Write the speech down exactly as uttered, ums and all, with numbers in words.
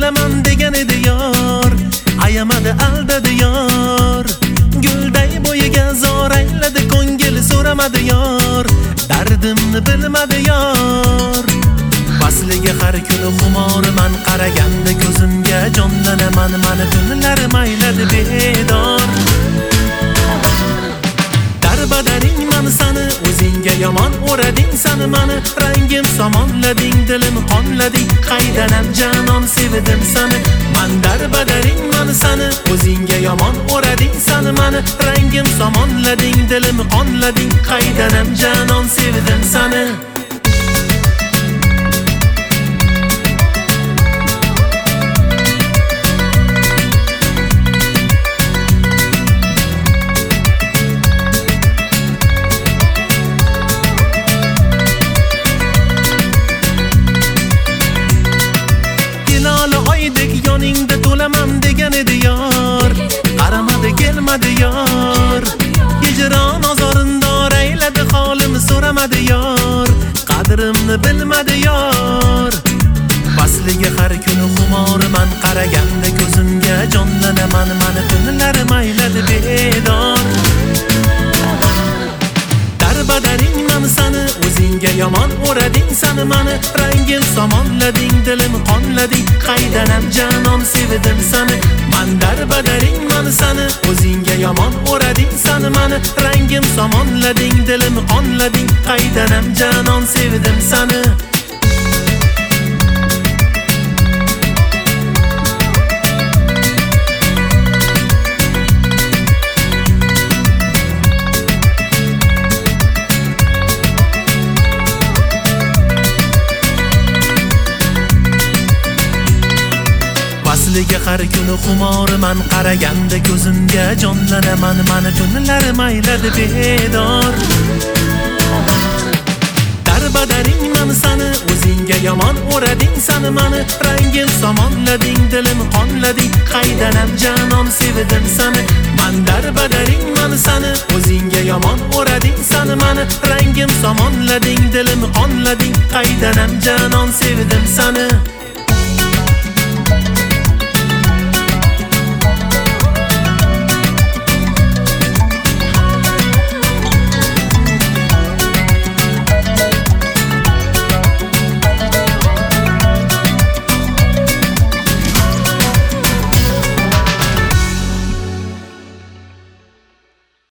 to'laman degan edi yor, ayamadi aldadi yor. Gulday bo'yiga zor ayladi ko'ngil so'ramadi yor, dardimni bilmadi yor. Fasliga har kuni xumoriman, qaraganda ko'zimga jonlanaman, mani tunlarim ayladi bedor. Darbadaring man sani, o'zingga yomon o'rading sani mani, rangim somonlading, dilim qonlading, qaydanam janon sevdim sani. Man darbadaring man sani, o'zingga yomon o'rading sani mani, rangim somonlading, dilim qonlading, qaydanam janon sevdim sani. Yoningda to'laman degan edi yor, qaramadi kelmadi yor. Hijron ozorindor ayladi holim so'ramadi yor, qadrimni bilmadi yor. Fasliga har kuni xumoriman, qaraganda ko'zimga jonlanaman, mani tunlarim ayladi bedor. Darbadaring man sani, o'zingga yomon o'rading sani mani, rangim somonlading, dilim qonlading, qaydanam janon sevdim sani. Man darbadaring man sani, o'zingga yomon o'rading sani mani, rangim somonlading, dilim qonlading, qaydanam janon sevdim sani. Fasliga har kuni xumoriman, qaraganda ko'zimga jonlanaman, mani tunlarim ayladi bedor. Darbadaring man sani, o'zingga yomon o'rading sani mani, rangim somonlading, dilim qonlading, qaydanam janon sevdim sani. Man darbadaring man sani, o'zingga yomon o'rading sani mani, rangim somonlading, dilim qonlading, qaydanam janon sevdim sani.